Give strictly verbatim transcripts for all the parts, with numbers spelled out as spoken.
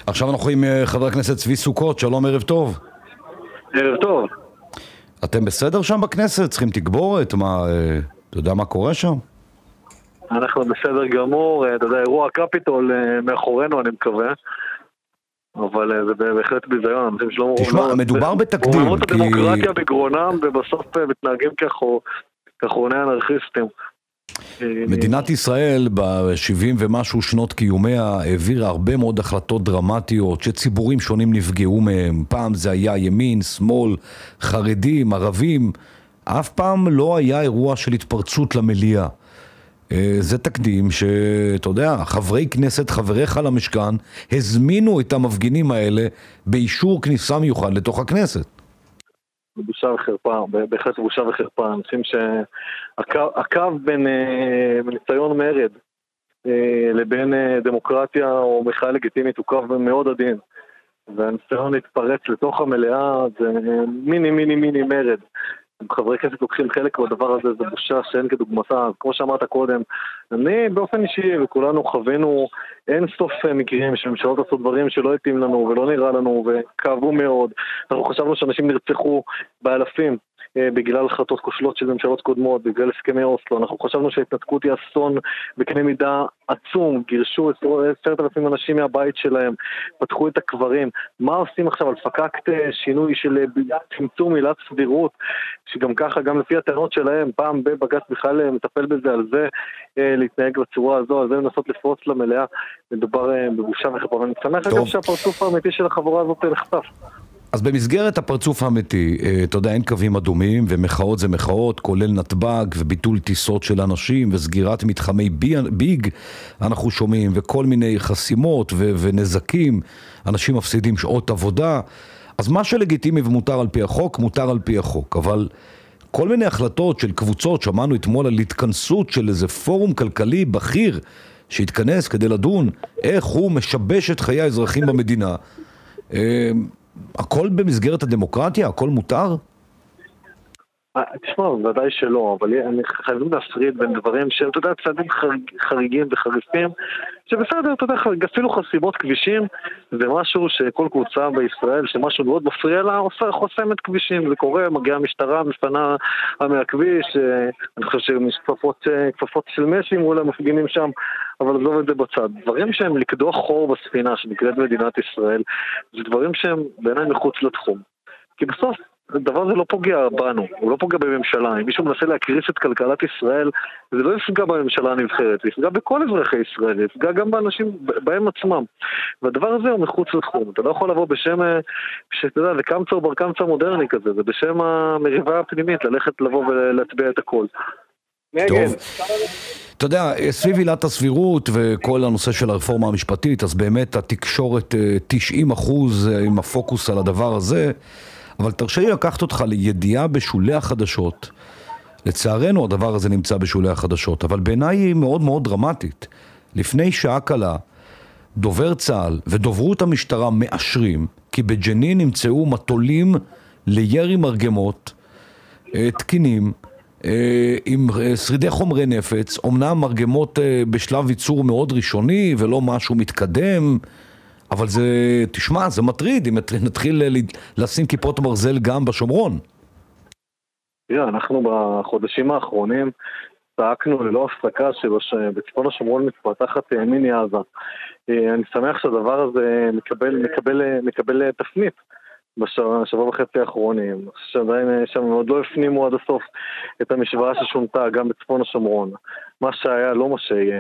עכשיו אנחנו עם חבר הכנסת צבי סוכות, שלום, ערב טוב. ערב טוב. אתם בסדר שם בכנסת? צריכים תגבורת? מה, אתה יודע מה קורה שם? אנחנו בסדר גמור, אתה יודע, אירוע קפיטול מאחורינו אני מקווה, אבל זה בהחלט ביזיון. תשמע, מדובר בתקדים. רוממות הדמוקרטיה בגרונם ובסוף מתנהגים כאחרוני אנרכיסטים. מדינת ישראל ב-שבעים ומשהו שנות קיומיה העבירה הרבה מאוד החלטות דרמטיות שציבורים שונים נפגעו מהם. פעם זה היה ימין, שמאל, חרדים, ערבים. אף פעם לא היה אירוע של התפרצות למליאה. זה תקדים שאתה יודע, חברי כנסת, חבריך למשכן, הזמינו את המפגינים האלה באישור כניסה מיוחד לתוך הכנסת. בושה וחרפה, בהחלט בושה וחרפה. אנשים שהקו בין ניסיון מרד לבין דמוקרטיה או מחאה לגיטימית הוא קו מאוד עדין, והניסיון להתפרץ לתוך המליאה זה מיני מיני מיני מרד. חברי כנסת לוקחים חלק בדבר הזה, זה בושה שאין כדוגמתה. כמו שאמרת קודם, אני באופן אישי וכולנו חווינו אין סוף מקרים שממשלות עשו דברים שלא התאים לנו ולא נראה לנו וכאבו מאוד. אנחנו חשבנו שאנשים נרצחו באלפים בגלל החלטות כושלות של ממשלות קודמות, בגלל הסכמי אוסלו. אנחנו חשבנו שההתנתקות היא אסון בקנה מידה עצום, גירשו עשרת אלפים אנשים מהבית שלהם, פתחו את הקברים. מה עושים עכשיו? על פקקט שינוי של צמצום עילת סבירות, שגם ככה, גם לפי הטענות שלהם, פעם בבג"ץ בכלל מטפל בזה, על זה להתנהג בצורה הזו, על זה לנסות לפרוץ למלאה. מדובר בבושה וחרפה, ואני שמח אגב שהפרצוף האמיתי של החבורה הזאת נחשף. אז במסגרת הפרצוף האמיתי, אתה יודע, אין קווים אדומים, ומחאות זה מחאות, כולל נתב"ג וביטול טיסות של אנשים וסגירת מתחמי ביג, אנחנו שומעים, וכל מיני חסימות ו- ונזקים, אנשים מפסידים שעות עבודה. אז מה שלגיטימי ומותר על פי החוק, מותר על פי החוק, אבל כל מיני החלטות של קבוצות, שמענו אתמול על התכנסות של איזה פורום כלכלי בכיר שהתכנס כדי לדון איך הוא משבש את חיי האזרחים במדינה. הכל במסגרת הדמוקרטיה? הכל מותר? תשמע, ודאי שלא, אבל אני חייבים להפריד בין דברים שהם, אתה יודע, צעדים חריגים וחריפים, שבסדר, אתה יודע, אפילו חסימות כבישים, זה משהו שכל קבוצה בישראל, שמשהו מאוד מפריע לה, חוסמת כבישים, זה קורה, מגיעה המשטרה, מפנה מהכביש, אני חושב שכפפות של משי מול המפגינים שם, אבל עזוב את זה בצד. דברים שהם לקדוח חור בספינה שנקראת מדינת ישראל, זה דברים שהם בעיניי מחוץ לתחום. כי בסוף, הדבר הזה לא פוגע בנו, הוא לא פוגע בממשלה. אם מישהו מנסה להקריס את כלכלת ישראל, זה לא יפגע בממשלה הנבחרת, זה יפגע בכל אזרחי ישראל, זה יפגע גם באנשים, בהם עצמם. והדבר הזה הוא מחוץ לתחום. אתה לא יכול לבוא בשם, שאתה יודע, זה קמצא או בר קמצא מודרני כזה, זה בשם המריבה הפנימית, ללכת לבוא ולהצביע את הכל. טוב, אתה יודע, סביב עילת הסבירות וכל הנושא של הרפורמה המשפטית, אז באמת התקשורת תשעים אחוז עם הפוקוס על הדבר הזה, אבל תרשה לי לקחת אותך לידיעה בשולי החדשות. לצערנו הדבר הזה נמצא בשולי החדשות, אבל בעיניי היא מאוד מאוד דרמטית. לפני שעה קלה, דובר צה"ל ודוברות המשטרה מאשרים כי בג'נין נמצאו מטולים לירי מרגמות תקינים עם שרידי חומרי נפץ, אומנם מרגמות בשלב ייצור מאוד ראשוני ולא משהו מתקדם, אבל זה, תשמע, זה מטריד אם נתחיל לשים כיפות ברזל גם בשומרון. תראה, אנחנו בחודשים האחרונים צעקנו ללא הפסקה שבצפון השומרון מתפתחת מיני עזה. אני שמח שהדבר הזה מקבל, מקבל, מקבל תפנית בשבוע וחצי האחרונים. שעדיין שם עוד לא הפנימו עד הסוף את המשוואה ששונתה גם בצפון השומרון. מה שהיה לא מה שיהיה.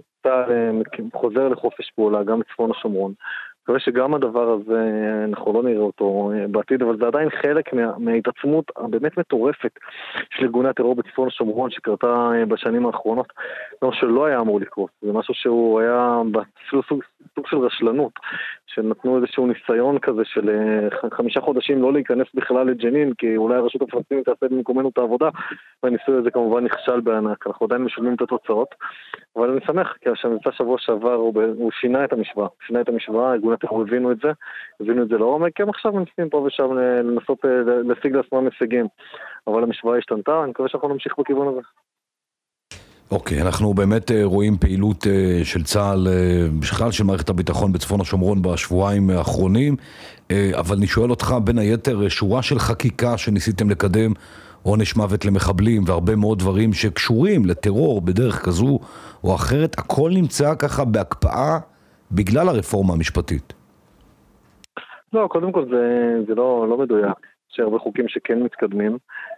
חוזר לחופש פעולה גם בצפון השומרון. אני חושב שגם הדבר הזה אנחנו לא נראה אותו בעתיד, אבל זה עדיין חלק מה, מההתעצמות הבאמת מטורפת של ארגוני הטרור בצפון השומרון שקרתה בשנים האחרונות. זה משהו שלא היה אמור לקרות, זה משהו שהוא היה בסוג סוג של רשלנות, שנתנו איזשהו ניסיון כזה של חמישה חודשים לא להיכנס בכלל לג'נין, כי אולי הרשות הפלסטינית תעשה במקומנו את העבודה, והניסוי הזה כמובן נכשל בענק, אנחנו עדיין משלמים את התוצאות, אבל אני שמח, כי המבצע שבוע שעבר הוא, הוא שינה את המשוואה, שינה את המשוואה, ארגוני הטרור הבינו את זה, הבינו את זה לעומק, כי הם עכשיו מנסים פה ושם לנסות להשיג לעצמם הישגים, אבל המשוואה השתנתה, אני מקווה שאנחנו נמשיך בכיוון הזה. אוקיי, אנחנו באמת רואים פעילות של צה"ל, בכלל של מערכת הביטחון בצפון השומרון בשבועיים האחרונים, אבל אני שואל אותך בין היתר שורה של חקיקה שניסיתם לקדם, עונש מוות למחבלים והרבה מאוד דברים שקשורים לטרור בדרך כזו או אחרת, הכל נמצא ככה בהקפאה בגלל הרפורמה המשפטית. לא, קודם כל זה, זה לא, לא מדויק. יש הרבה חוקים שכן מתקדמים.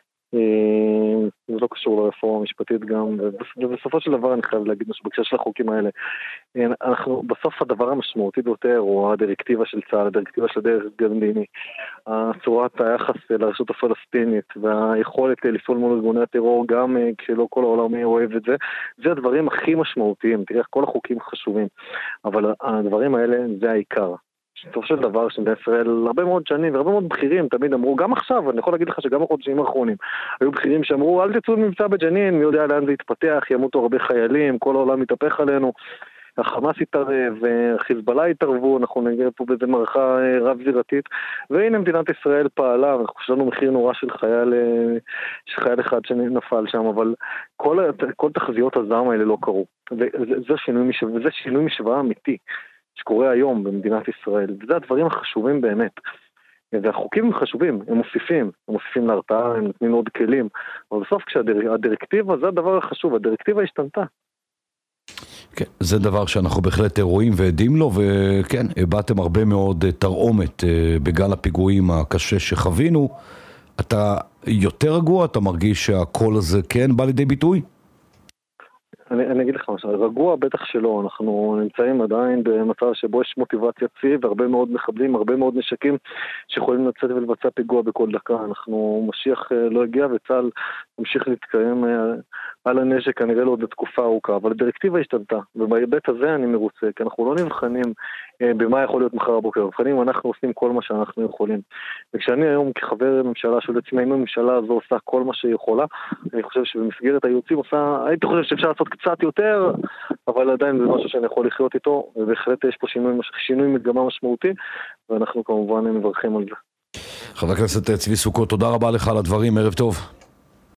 זה לא קשור לרפורמה המשפטית גם, ובסופו של דבר אני חייב להגיד שבקשר של החוקים האלה, אנחנו, בסוף הדבר המשמעותי ביותר הוא הדירקטיבה של צה"ל, הדירקטיבה של הדרג המדיני, צורת היחס לרשות הפלסטינית והיכולת לפעול מול ארגוני הטרור גם כשלא כל העולם אוהב את זה, זה הדברים הכי משמעותיים. תראה, כל החוקים חשובים, אבל הדברים האלה זה העיקר. בסופו של דבר שמדינת ישראל הרבה מאוד שנים והרבה מאוד בכירים תמיד אמרו, גם עכשיו, אני יכול להגיד לך שגם בחודשים האחרונים היו בכירים שאמרו, אל תצאו מבצע בג'נין, מי יודע לאן זה יתפתח, ימותו הרבה חיילים, כל העולם יתהפך עלינו, החמאס יתערב, חיזבאללה יתערבו, אנחנו נגיע פה באיזה מערכה רב זירתית, והנה מדינת ישראל פעלה, יש לנו מחיר נורא של חייל, של חייל אחד שנפל שם, אבל כל, כל תחזיות הזעם האלה לא קרו, וזה, זה שינוי משוואה, וזה שינוי משוואה אמיתי שקורה היום במדינת ישראל, וזה הדברים החשובים באמת. והחוקים הם חשובים, הם מוסיפים, הם מוסיפים להרתעה, הם נותנים עוד כלים, אבל בסוף כשהדירקטיבה, זה הדבר החשוב, הדירקטיבה השתנתה. כן, זה דבר שאנחנו בהחלט רואים ועדים לו, וכן, הבאתם הרבה מאוד תרעומת בגל הפיגועים הקשה שחווינו. אתה יותר רגוע? אתה מרגיש שהקול הזה כן בא לידי ביטוי? אני, אני אגיד לך משהו, רגוע בטח שלא, אנחנו נמצאים עדיין במצב שבו יש מוטיבציה צי והרבה מאוד מחבלים, הרבה מאוד נשקים שיכולים לצאת ולבצע פיגוע בכל דקה. אנחנו, משיח לא הגיע וצה"ל ממשיך להתקיים על הנשק כנראה לעוד תקופה ארוכה, אבל הדירקטיבה השתנתה, ובהיבט הזה אני מרוצה, כי אנחנו לא נבחנים במה יכול להיות מחר הבוקר, נבחנים, אנחנו עושים כל מה שאנחנו יכולים. וכשאני היום כחבר ממשלה של עצמי, אם הממשלה הזו עושה כל מה שהיא יכולה, אני חושב שבמסגרת היוצאים עושה, הייתי חושב שאפשר לעשות קצת יותר, אבל עדיין זה משהו שאני יכול לחיות איתו, ובהחלט יש פה שינוי, שינוי מגמה משמעותי, ואנחנו כמובן מברכים על זה. חבר הכנסת צבי סוכות, תודה רבה לך על הדברים, ערב טוב.